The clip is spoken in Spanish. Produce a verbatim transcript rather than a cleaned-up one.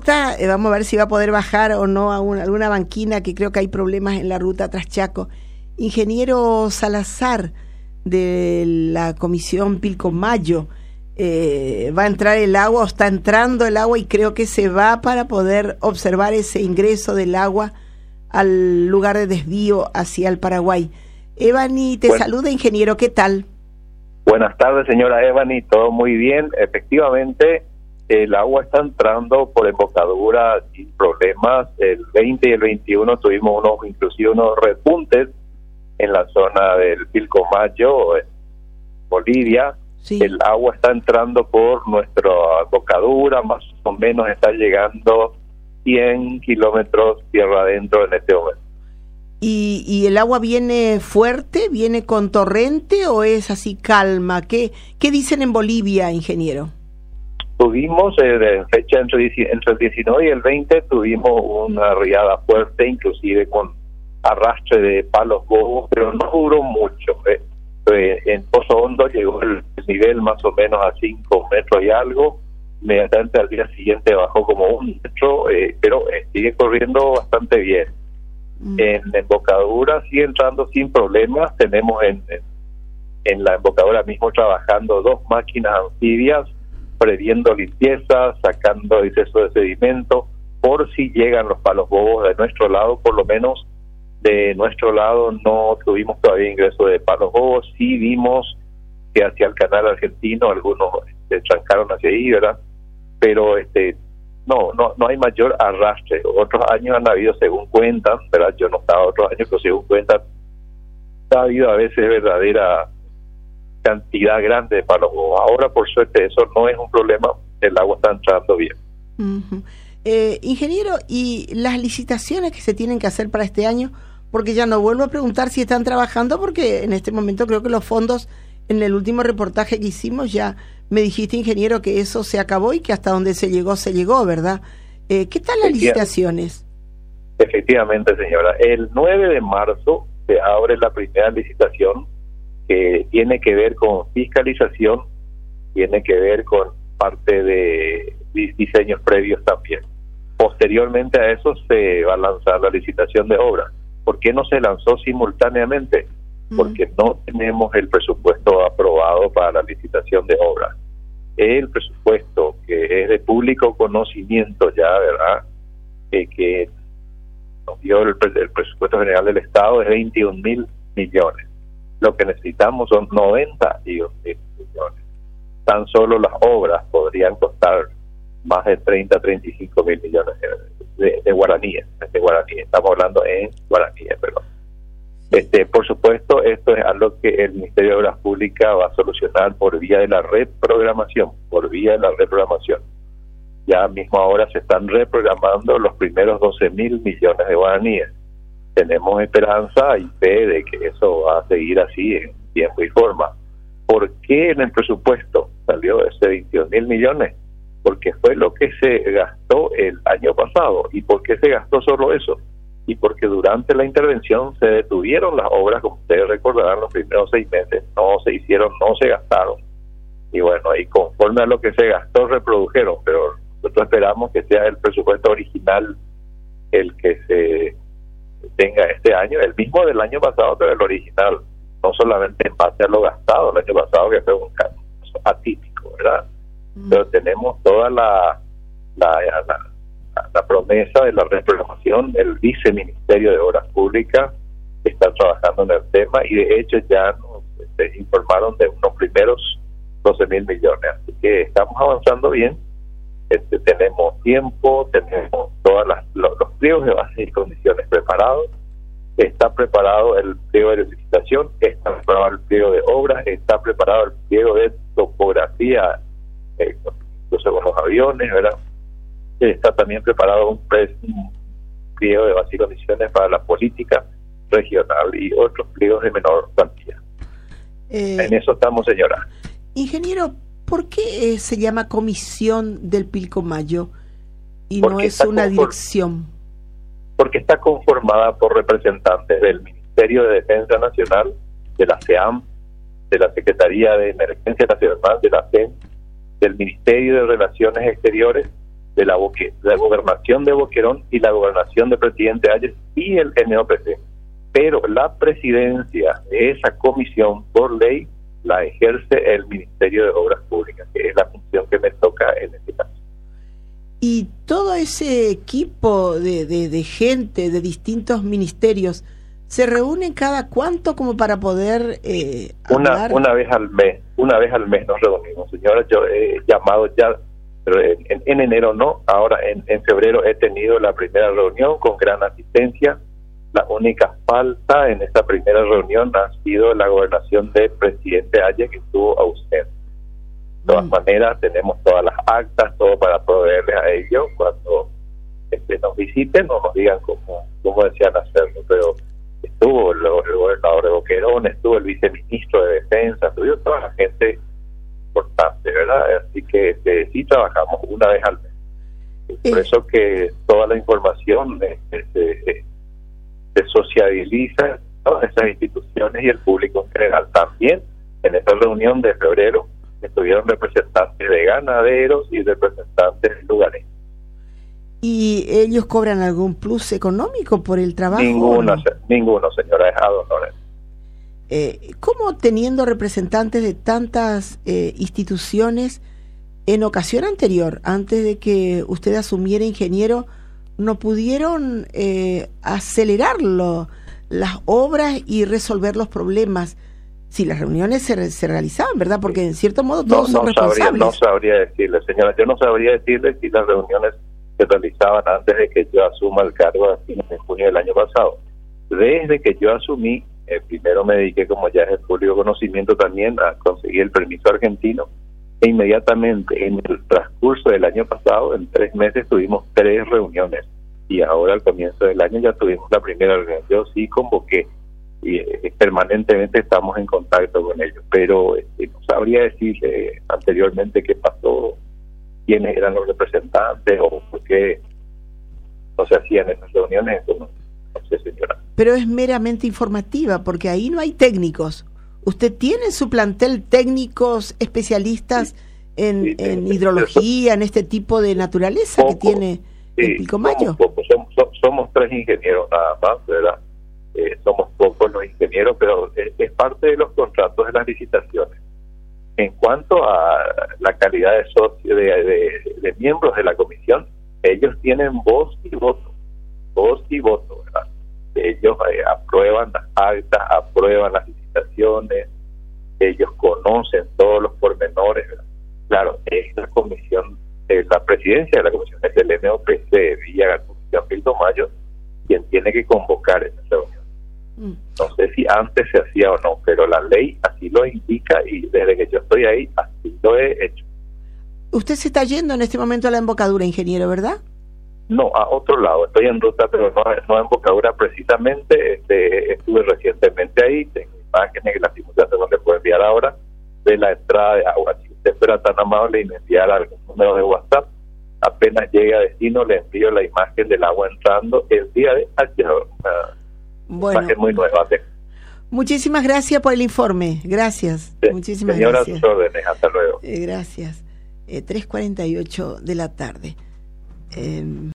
ruta, eh, vamos a ver si va a poder bajar o no a una, alguna banquina, que creo que hay problemas en la ruta tras Chaco. Ingeniero Salazar, de la Comisión Pilcomayo, eh, ¿va a entrar el agua o está entrando el agua? Y creo que se va para poder observar ese ingreso del agua al lugar de desvío hacia el Paraguay. Evani, te bueno. saluda, ingeniero, ¿qué tal? Buenas tardes, señora Evani, todo muy bien. Efectivamente, el agua está entrando por embocadura sin problemas. El veinte y el veintiuno tuvimos unos, inclusive unos repuntes en la zona del Pilcomayo, en Bolivia. Sí. El agua está entrando por nuestra embocadura, más o menos está llegando cien kilómetros tierra adentro en este momento. ¿Y, ¿Y el agua viene fuerte, viene con torrente o es así calma? ¿Qué, qué dicen en Bolivia, ingeniero? Tuvimos, eh, en fecha entre, entre el diecinueve y el veinte, tuvimos una riada fuerte, inclusive con arrastre de palos bobos, pero no duró mucho. Eh. Eh, en Pozo Hondo llegó el nivel más o menos a cinco metros y algo, inmediatamente al día siguiente bajó como un metro, eh, pero eh, sigue corriendo bastante bien. Mm. En la embocadura sigue entrando sin problemas. Tenemos en, en, en la embocadura mismo trabajando dos máquinas anfibias, previendo limpieza, sacando exceso de sedimento, por si llegan los palos bobos de nuestro lado. Por lo menos de nuestro lado no tuvimos todavía ingreso de palos bobos. Sí vimos que hacia el canal argentino algunos se trancaron hacia ahí, ¿verdad? Pero este no no no hay mayor arrastre. Otros años han habido, según cuentan, ¿verdad? Yo no estaba otros años, pero según cuentan, ha habido a veces verdadera cantidad grande de palos bobos. Ahora, por suerte, eso no es un problema, el agua está entrando bien. Uh-huh. eh, ingeniero, ¿y las licitaciones que se tienen que hacer para este año? Porque ya no vuelvo a preguntar si están trabajando, porque en este momento creo que los fondos, en el último reportaje que hicimos, ya me dijiste, ingeniero, que eso se acabó y que hasta donde se llegó, se llegó, ¿verdad? Eh, ¿Qué tal las licitaciones? Efectivamente, señora. El nueve de marzo se abre la primera licitación, que tiene que ver con fiscalización, tiene que ver con parte de diseños previos también. Posteriormente a eso se va a lanzar la licitación de obras. ¿Por qué no se lanzó simultáneamente? Porque no tenemos el presupuesto aprobado para la licitación de obras. El presupuesto, que es de público conocimiento ya, ¿verdad? Eh, que nos dio el, el presupuesto general del Estado, es veintiún mil millones. Lo que necesitamos son noventa y un mil millones. Tan solo las obras podrían costar más de treinta, treinta y cinco mil millones de, de, de guaraníes, de guaraníes. Estamos hablando en guaraníes, perdón. Este, por supuesto, esto es algo que el Ministerio de Obras Públicas va a solucionar por vía de la reprogramación, por vía de la reprogramación. Ya mismo ahora se están reprogramando los primeros doce mil millones de guaraníes. Tenemos esperanza y fe de que eso va a seguir así en tiempo y forma. ¿Por qué en el presupuesto salió ese veintiún mil millones? Porque fue lo que se gastó el año pasado. ¿Y por qué se gastó solo eso? Y porque durante la intervención se detuvieron las obras, como ustedes recordarán, los primeros seis meses, no se hicieron, no se gastaron. Y bueno, y conforme a lo que se gastó, reprodujeron, pero nosotros esperamos que sea el presupuesto original el que se tenga este año, el mismo del año pasado, pero el original, no solamente en base a lo gastado el año pasado, que fue un caso atípico, ¿verdad? Mm. Pero tenemos toda la la, la la promesa de la reprogramación. El viceministerio de Obras Públicas está trabajando en el tema y de hecho ya nos este, informaron de unos primeros doce mil millones, así que estamos avanzando bien. Este, tenemos tiempo, tenemos todas las los, los pliegos de base y condiciones preparados, está preparado el pliego de licitación, está preparado el pliego de obras, está preparado el pliego de topografía, eh, incluso con los aviones, ¿verdad? Está también preparado un, pre, un pliego de base y condiciones para la política regional y otros pliegos de menor cuantía. Eh, en eso estamos, señora. Ingeniero, ¿por qué eh, se llama Comisión del Pilcomayo y porque no es una conform- dirección? Porque está conformada por representantes del Ministerio de Defensa Nacional, de la SEAM, de la Secretaría de Emergencia Nacional, de la C E N, del Ministerio de Relaciones Exteriores, de la, Boque, de la gobernación de Boquerón y la gobernación de Presidente Hayes y el N O P C. Pero la presidencia de esa comisión, por ley, la ejerce el Ministerio de Obras Públicas, que es la función que me toca en este caso. Y todo ese equipo de, de, de gente de distintos ministerios, ¿se reúnen cada cuánto como para poder eh, una una vez al mes, una vez al mes nos reunimos, señora. Yo he llamado ya, pero en, en, en enero no, ahora en, en febrero he tenido la primera reunión con gran asistencia. La única falta en esta primera reunión ha sido la gobernación del presidente Hayes, que estuvo ausente. De todas mm. maneras, tenemos todas las actas, todo para proveerles a ellos cuando este, nos visiten o nos digan cómo, cómo desean hacerlo. Pero estuvo el, el gobernador de Boquerón, estuvo el viceministro de Defensa, estuvo toda la gente importante, ¿verdad? Así que este, sí trabajamos una vez al mes. Por eso que toda la información este, se sociabiliza, ¿no?, esas instituciones y el público en general. También en esta reunión de febrero estuvieron representantes de ganaderos y representantes lugareños. ¿Y ellos cobran algún plus económico por el trabajo? Ninguno, no? ninguno, señora, es ad honorem. Eh, ¿Cómo teniendo representantes de tantas eh, instituciones, en ocasión anterior, antes de que usted asumiera ingeniero, no pudieron eh, acelerarlo, las obras y resolver los problemas? Si las reuniones se, se realizaban, ¿verdad? Porque en cierto modo todos no, no son responsables. Sabría, no sabría decirle, señora, yo no sabría decirle si las reuniones se realizaban antes de que yo asuma el cargo a fines de junio del año pasado. Desde que yo asumí, eh, primero me dediqué, como ya es de público conocimiento también, a conseguir el permiso argentino, e inmediatamente en el transcurso del año pasado, en tres meses tuvimos tres reuniones, y ahora al comienzo del año ya tuvimos la primera reunión. Yo sí convoqué y eh, permanentemente estamos en contacto con ellos, pero este, no sabría decirle eh, anteriormente qué pasó, quiénes eran los representantes o por qué no se hacían esas reuniones. Eso no, no sé, señora. Pero es meramente informativa, porque ahí no hay técnicos. ¿Usted tiene en su plantel técnicos especialistas sí, en, sí, en sí, hidrología, eso, en este tipo de naturaleza poco, que tiene sí, el Pilcomayo? Somos, somos, somos, somos tres ingenieros nada más, ¿verdad? Eh, somos pocos los ingenieros, pero es, es parte de los contratos de las licitaciones. En cuanto a la calidad de, socio, de, de, de miembros de la comisión, ellos tienen voz y voto, voz y voto, ¿verdad? Ellos eh, aprueban las actas, aprueban las licitaciones, ellos conocen todos los pormenores, ¿verdad? Claro, es la comisión, es la presidencia de la comisión, es el N O P C, vía la comisión Pilcomayo, quien tiene que convocar esa reunión. No sé si antes se hacía o no, pero la ley así lo indica y desde que yo estoy ahí así lo he hecho. Usted se está yendo en este momento a la embocadura, ingeniero, ¿verdad? No, a otro lado. Estoy en ruta, pero no, no a embocadura precisamente. Este, estuve recientemente ahí, tengo imágenes que lastimosamente no le puedo enviar ahora, de la entrada de agua. Si usted fuera tan amable y me enviara algún número de WhatsApp, apenas llegue a destino le envío la imagen del agua entrando el día de ayer. Uh, Bueno, muy nueva. Muchísimas gracias por el informe. Gracias. Sí, muchísimas señora, gracias. Sus órdenes. Hasta luego. Eh, gracias. Eh, tres cuarenta y ocho de la tarde. Eh,